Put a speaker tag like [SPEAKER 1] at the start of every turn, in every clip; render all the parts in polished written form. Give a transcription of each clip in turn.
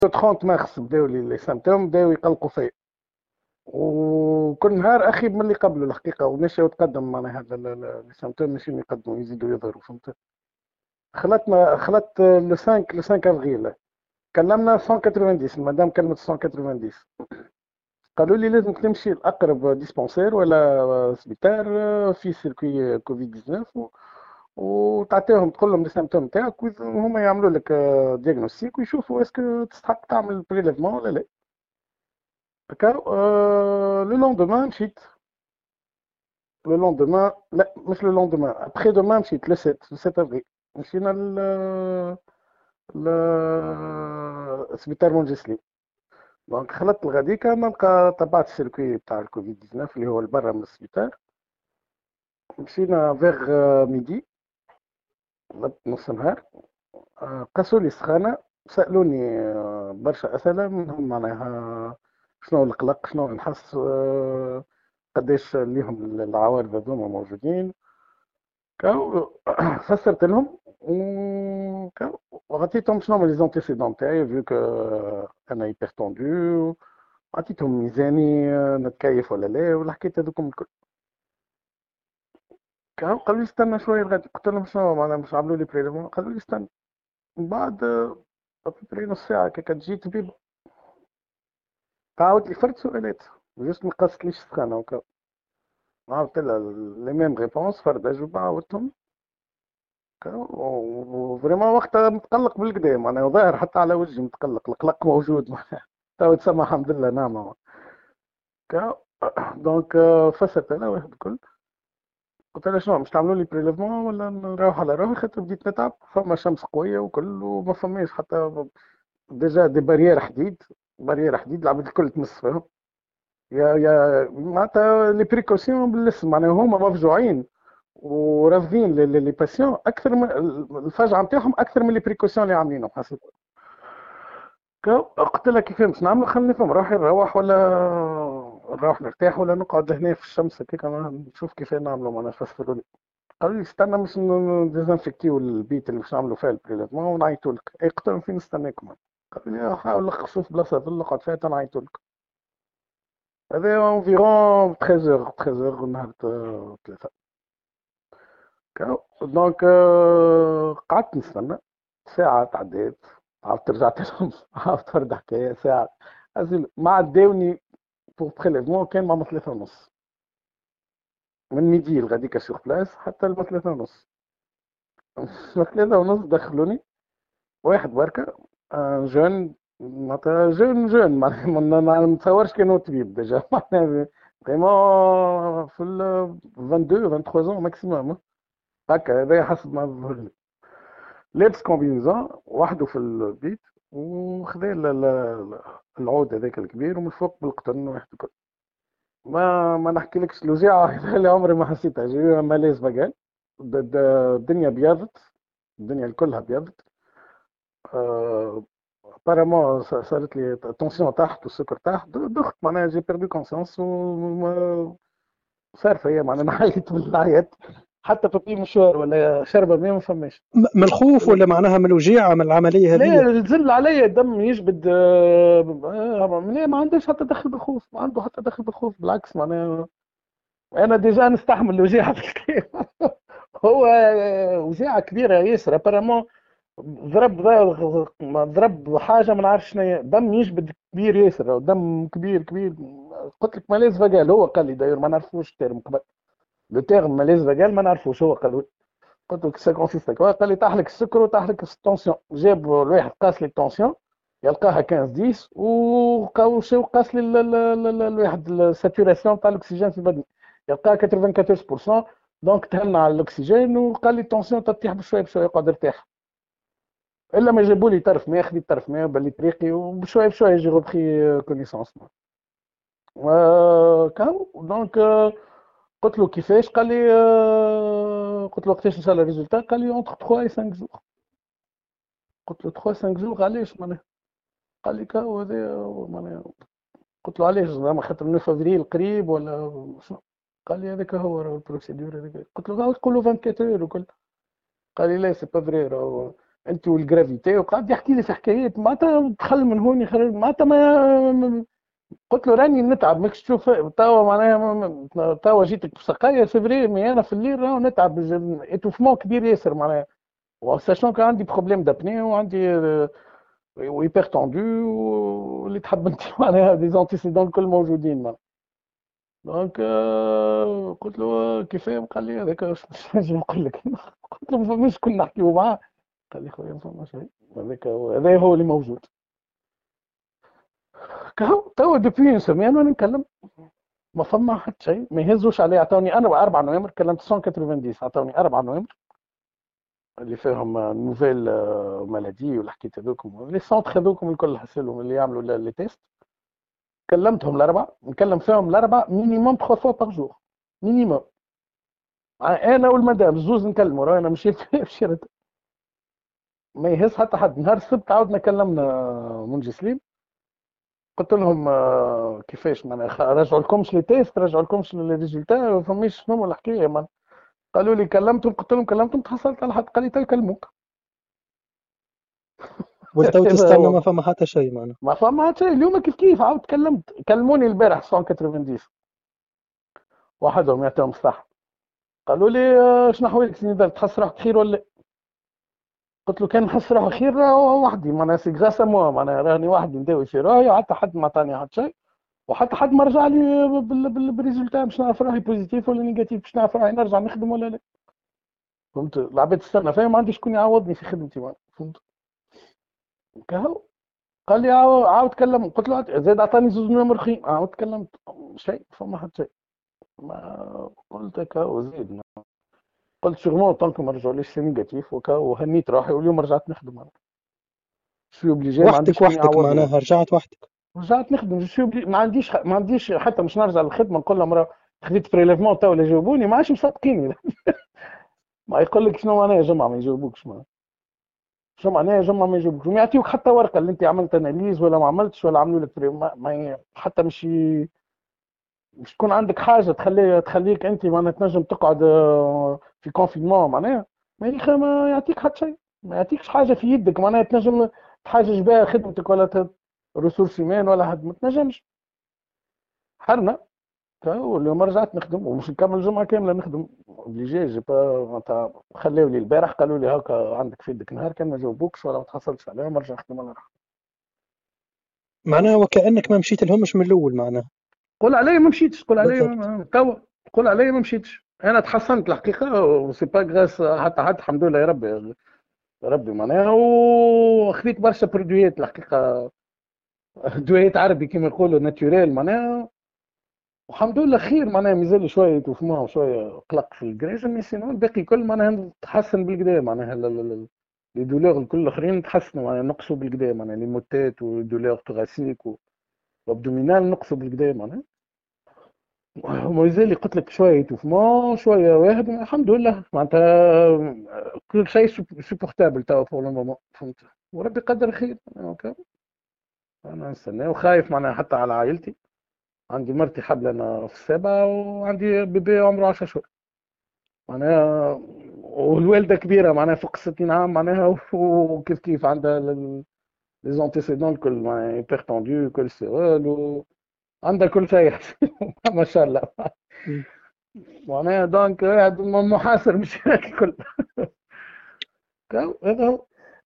[SPEAKER 1] 30 مارس بداو لي سيمتوم بداو يقلقوا فيا، وكل نهار اخيب من اللي قبله الحقيقه، وماشي وتقدم معناها هذا لي سيمتوم ماشي يقدموا يزيدوا يظهروا، فهمت. خلطت لو 5 افريل كلمنا 190، المدام كلمت 190، قالوا لي لازم تمشي لاقرب ديسبونسير ولا سبيطار في سيركوي كوفيد 19 وتعطيهم تقول لهم لي سيمتوم تاعك وهما يعملوا لك ديagnostic ويشوفوا اسكو تستحق تعمل بريليفمون ولا لا. هكا لو لوندومان مشيت. لو لوندومان لا مش لو لوندومان، ابخي دومان مشيت لو 7 افريل. مشينا ل سبيطار مونجسلي. دونك خلطت الغديكا نلقى تبعت السيركوي تاع الكوفيد 19 اللي هو برا من السبيطار. مشينا فيغ ميدي، نص نهار. قاسوا لي السخانة، سألوني برشا أسئلة منهم معناها شنو القلق، شنو نحس، قداش ليهم العوارض هذوما موجودين. كاو فسرت لهم كاو وعطيتهم شنو هما لي زونتيسيدون تاعي فيو كو انا هيبر توندو. عطيتهم ميزاني نتكيف ولا لا والحكاية هذوكم الكل. كاو قالوا لي استنى شوية لغاية، قلت لهم شنو معناها مش عملوا لي بريليفمون، قالوا لي استنى. من بعد ابري نص ساعة كي جيت طبيب قعد لي فرد سؤالات، جوست ما قصتليش السخانة وكا. عاودت لها لي ميم ريبونس، فرد أجوبة عاودتهم. وفريمون وقتها متقلق بالكدا معناها ظاهر حتى على وجهي متقلق، القلق موجود معناها. تو تسمى الحمد لله نعمة. كا دونك فسرت انا واحد الكل. قلت لها شنو مش تعملوا لي بريليفمون ولا نروح على روحي، خاطر بديت نتعب، فما شمس قوية وكل وما فماش حتى ديجا دي بارير حديد. بارير حديد العباد الكل تمس فيهم. يا معناتها لي بريكوسيون بالاسم معناها هما مفجوعين ورافضين لي باسيون اكثر من الفجعه نتاعهم، اكثر من لي بريكوسيون اللي عاملينهم حسيت. قلت لها كيف باش نعمل، خلينا نفهم روحي نروح ولا نروح نرتاح ولا نقعد هنا في الشمس هكاك نشوف كيف نعملوا معناها فسروا لي. قالوا لي استنى باش ديزانفكتيو البيت اللي باش نعملوا فيه البريليفمون ونعيطوا لك. اي قلت لهم فين نستناكم. قالوا لي حاول لخصوا في بلاصه ظل نقعد فيها تنعيطوا لك. هذا انفيرون 13 13 نهار ثلاثة. دونك قعدت نستنى ساعة تعديت، عاودت رجعت لهم عاودت فرد حكاية ساعة. أزل ما عداوني بوغ بريليفمون كان مع 3:30 من ميدي الغديكا سيغ بلاس حتى 3:30. 3:30 دخلوني واحد بركة جون، معناتها جون معناها ما نتصورش كانوا طبيب ديجا معناها فريمون في ال 22 23 ماكسيموم هكا. هذا حسب ما ظهر لي. لابس كومبينيزون وحده في البيت وخذا العود هذاك الكبير ومن فوق بالقطن واحد الكل. ما نحكيلكش الوجيعة اللي عمري ما حسيتها، جاي ماليز بقال. الدنيا بيضت، الدنيا كلها بيضت. ابارامون صارت لي تونسيون تحت والسكر تحت، دخت معناها جي بيردو كونسيونس صار فيا معناها نعيط بالعيط. حتى بابي مشوار ولا شربة ما فماش.
[SPEAKER 2] من الخوف ولا معناها من الوجيعة من العملية هذه؟
[SPEAKER 1] لا تزل عليا الدم يجبد ما عندهش حتى دخل بالخوف، ما عنده حتى دخل بالخوف بالعكس معناها. انا ديجا نستحمل الوجيعة في الكلام. هو وجيعة كبيرة ياسر ابارامون. ضرب حاجة ما نعرفش شنو هي، دم يجبد كبير ياسر، دم كبير كبير. قلت لك ماليز فقال هو قال لي داير ما نعرفوش التيرم قبل. لو تيرم ماليز فقال ما نعرفوش هو قال. قلت له كيسا كونسيست قال لي طاح لك السكر وطاح لك التونسيون. جاب الواحد قاس لي التونسيون يلقاها 15 10 وقاس لي الواحد الساتوراسيون تاع الاكسجين في البدن يلقاها 94%. دونك تهنى على الاكسجين وقال لي التونسيون تطيح بشويه بشويه يقعد يرتاح. الا ما جابوا لي طرف ماء، خذيت طرف ماء بلي طريقي وبشويه بشويه جي غوبخي كونيسونس. كان دونك قلت له كيفاش، قال لي قلت له وقتاش ان شاء الله الريزولتا، قال لي اونتر 3 و 5 جور. قلت له 3 5 جور علاش معناها، قال لي كاو هذا معناها. قلت له علاش زعما خاطر 9 افريل قريب ولا شنو. قال لي هذاك هو البروسيدور هذاك. قلت له تقول له 24 اور وكل. قال لي لا سي با فري انت والجرافيتي، وقعد يحكي لي في حكايات معناتها دخل من هون يخرج معناتها ما. قلت له راني نتعب ماكش تشوف توا معناها توا جيتك بسقايا فيفري، مي انا في الليل راهو نتعب اتوفمون كبير ياسر معناها، وساشون كان عندي بروبليم دابني وعندي ويبر توندو واللي تحب انت معناها دي زونتيسيدون الكل موجودين معناها. دونك قلت له كيفاه؟ قال لي هذاك مش نجم نقول لك. قلت له ما فماش كنا نحكيو معاه. قال لي خويا ما فما شيء، هذا هو اللي موجود. كهو توا دوبوي اون سيمين وانا نكلم، ما فما حتى شيء، ما يهزوش عليه. عطاوني انا 4 نوفمبر كلمت 190، عطاوني 4 نوفمبر اللي فيهم نوفيل مالادي ولا حكيت هذوكم لي سونتر هذوكم الكل حسلهم اللي يعملوا لي تيست. كلمتهم الاربعه، نكلم فيهم الاربعه مينيموم 3 فوا باغ جور مينيموم. انا والمدام زوز نكلموا، راه انا مشيت مشيت ما يهز حتى حد. نهار السبت عاودنا كلمنا منجي سليم، قلت لهم كيفاش معناها رجعوا لكمش لي تيست، رجعوا لكمش لي ريزولتا، ما فماش شنو الحكايه من. قالوا لي كلمتهم، قلت لهم كلمتهم، تحصلت على حد قال لي تكلموك.
[SPEAKER 2] ولتو
[SPEAKER 1] هذا
[SPEAKER 2] تستنى ما
[SPEAKER 1] هو،
[SPEAKER 2] فما حتى شيء معناها.
[SPEAKER 1] ما فما شيء. اليوم كيف كيف عاود كلمت، كلموني البارح 190 وحدهم يعطيهم الصح. قالوا لي شنو حوالك سنيدر، تحس روحك خير ولا لا؟ قلت له كان نحس روحي خير وحدي معناها سي غاسا موا معناها راني وحدي نداوي في روحي، حتى حد ما عطاني حتى شيء، وحتى حد ما رجع لي بالريزولتا باش نعرف روحي بوزيتيف ولا نيجاتيف، باش نعرف روحي نرجع نخدم ولا لا. فهمت؟ العباد تستنى فيا، ما عندي شكون يعوضني في خدمتي معناها. فهمت؟ كهو قال لي عاود كلم، قلت له زاد عطاني زوج نمر رخيم، عاود كلمت شيء فما حتى شيء. ما قلت كهو زيد، قلت شغلون طونك ما رجعوليش سي نيجاتيف وكهو، وهنيت روحي واليوم رجعت نخدم انا. شو اوبليجي، ما عنديش
[SPEAKER 2] وحدك
[SPEAKER 1] شكون
[SPEAKER 2] وحدك
[SPEAKER 1] يعوضني.
[SPEAKER 2] معناها رجعت وحدك.
[SPEAKER 1] رجعت نخدم شو ما عنديش حتى مش نرجع للخدمه نقول لهم راه خديت بريليفمون تو اللي جاوبوني، ما عادش مصدقيني. ما يقول لك شنو معناها يا جماعه ما يجاوبوكش، ما شنو معناها يا جماعه ما يجاوبوكش، ما يعطيوك حتى ورقه اللي انت عملت اناليز ولا ما عملتش، ولا عملوا لك حتى مش تكون عندك حاجه تخليك انت معناها تنجم تقعد في كونفينمون معناها. ما يعطيك حتى شيء، ما يعطيكش حاجه في يدك معناها تنجم تحاجج بها خدمتك ولا ريسورس ايمان ولا حد، ما تنجمش. حرنا واليوم رجعت نخدم ومش نكمل جمعه كامله نخدم اوبليجي. جي با معناتها خلاو لي البارح قالوا لي هاكا عندك في يدك نهار، كان ما جاوبوكش ولا ما تحصلتش عليهم ارجع نخدم على روحي.
[SPEAKER 2] معناها وكأنك ما مشيت لهمش من الأول معناها.
[SPEAKER 1] قول علي ما مشيتش، قول علي
[SPEAKER 2] بالضبط.
[SPEAKER 1] توا، قول علي ما مشيتش. انا تحسنت الحقيقه وسي با غراس حتى حد، الحمد لله يا ربي، يا ربي معناها. وخذيت برشا برودويات الحقيقه، دويات عربي كما يقولوا ناتوريل معناها، والحمد لله خير معناها. مازال شويه توفمون شويه قلق في الكريج، مي سينو الباقي كل معناها تحسن بالكدا معناها. لي دولور الكل الاخرين تحسنوا معناها، نقصوا بالكدا معناها، لي موتات ودولور توغاسيك وابدومينال نقصوا بالكدا معناها. ومازال قلت لك شويه توفمون شويه واحد، الحمد لله معناتها كل شيء سوبورتابل توا فور لو مومون. فهمت؟ وربي قدر خير. انا نستنى وخايف معناها حتى على عائلتي. عندي مرتي حبلة انا في السابعة، وعندي بيبي عمره 10 شهور معناها، والوالدة كبيرة معناها فوق 60 عام معناها، وكيف كيف عندها لي زونتيسيدون الكل معناها هيبر توندو كوليسترول، وعندها كل شيء. ما شاء الله
[SPEAKER 2] مم.
[SPEAKER 1] معناها. دونك قاعد محاصر مش الكل. هذا هو.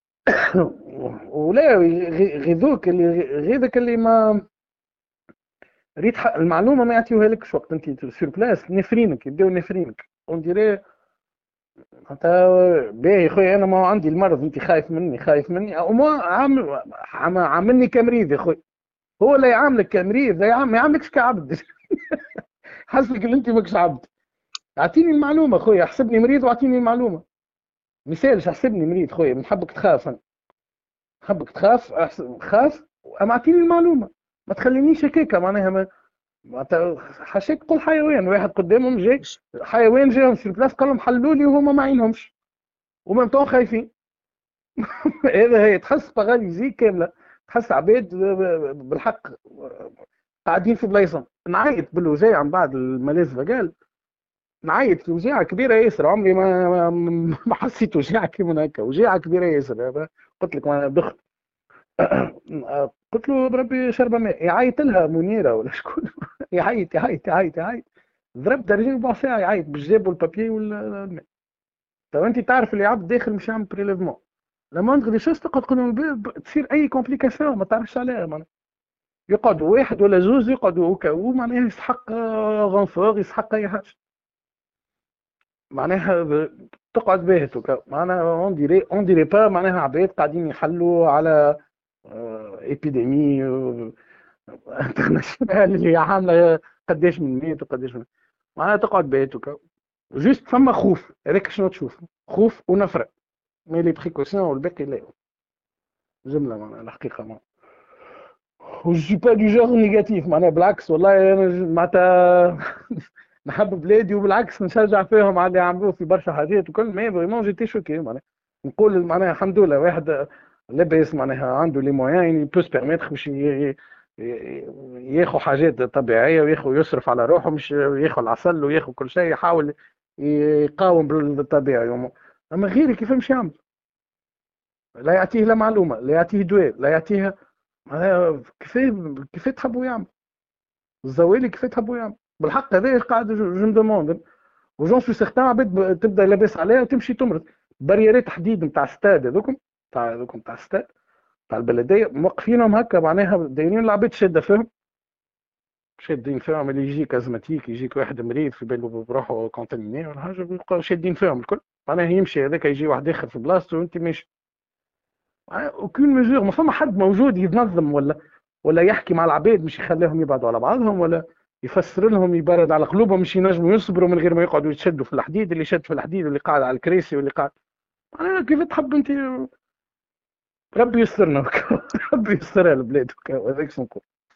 [SPEAKER 1] ولا غيظوك اللي غيظك اللي ما ريت المعلومه ما يعطيوها لكش وقت انت سور بلاس، نفرينك يبداو نفرينك اون ديري. انت باهي خويا، انا ما عندي المرض، انت خايف مني خايف مني، او ما عاملني كمريض يا خويا. هو لا يعاملك كمريض، ما يعاملكش كعبد. حسبك اللي انت ماكش عبد. اعطيني المعلومه خويا، احسبني مريض واعطيني المعلومه. مثالش احسبني مريض خويا، نحبك تخاف، انا نحبك تخاف، خاف اما اعطيني المعلومه، ما تخلينيش هكاكا معناها. معناتها حاشاك قول حيوان واحد قدامهم جاي، حيوان جاهم في البلاص قال لهم حلوا لي وهما ما عينهمش ومن طون خايفين. هذا هي تحس باغاليزي كامله، تحس عباد بالحق قاعدين في بلايصهم. نعيط بالوجاع من بعد الملاذ فقال نعيط وجيعة كبيرة ياسر، عمري ما حسيت وجيعة كيما هكا، وجيعة كبيرة ياسر هذا. قلت لك ما دخت. قلت له بربي شربة ماء، يعيط لها منيرة ولا شكون. يعيط يعيط يعيط يعيط، ضرب درجين ربع ساعة يعيط بالجاب والبابيي والماء. تو انت تعرف اللي عبد داخل مش يعمل بريليفمون، لما انت غادي شو تقعد تقول لهم تصير اي كومبليكاسيون ما تعرفش عليها معناها. يقعدوا واحد ولا زوز يقعدوا هكا، ومعناها يسحق غنفور، يسحق اي حاجه معناها. تقعد باهت هكا معناها، اون ديري با معناها عباد قاعدين يحلوا على ايبيديمي انترناسيونال اللي هي عامله قداش من ميت وقداش من، معناها تقعد باهت هكا. جوست فما خوف، هذاك شنو تشوف؟ خوف ونفره، مي لي بريكوسيون والباقي لا. جمله معناها الحقيقه ما جو با دو جور نيجاتيف معناها، بالعكس والله انا معناتها نحب بلادي، وبالعكس نشجع فيهم على اللي يعملوه في برشا حاجات وكل، ما فريمون جيتي شوكي معناها. نقول معناها الحمد لله واحد لاباس معناها عنده لي مويان يبو سبيرميتر باش ياخذ حاجات طبيعيه، وياخذ يصرف على روحه، مش ياخذ العسل وياخذ كل شيء، يحاول يقاوم بالطبيعي. اما غيري كيف مش يعمل؟ لا يعطيه لا معلومه، لا يعطيه دواء، لا يعطيه معناها. كيف تحبوا يعمل الزوالي؟ كيف تحبوا يعمل بالحق؟ هذا قاعد جو مدوموند، وجون سو سيغتان عباد تبدا لاباس عليها وتمشي تمرض. بريرات حديد نتاع ستاد هذوكم، نتاع ستاد تاع البلديه، موقفينهم هكا معناها، دايرين العباد شاده فيهم، شادين فيهم. اللي يجيك ازماتيك، يجيك واحد مريض في باله بروحه كونتاميني ولا حاجه، بيبقاو شادين فيهم الكل معناها. يمشي هذاك يجي واحد اخر في بلاصته وانت ماشي. اوكين ميزور، ما فما حد موجود ينظم ولا يحكي مع العباد مش يخليهم يبعدوا على بعضهم، ولا يفسر لهم يبرد على قلوبهم مش ينجموا يصبروا من غير ما يقعدوا يتشدوا في الحديد، اللي شد في الحديد واللي قاعد على الكراسي واللي قاعد. انا كيف تحب انت؟ ربي يسترنا. ربي يسترها البلاد هذاك شنو نقول.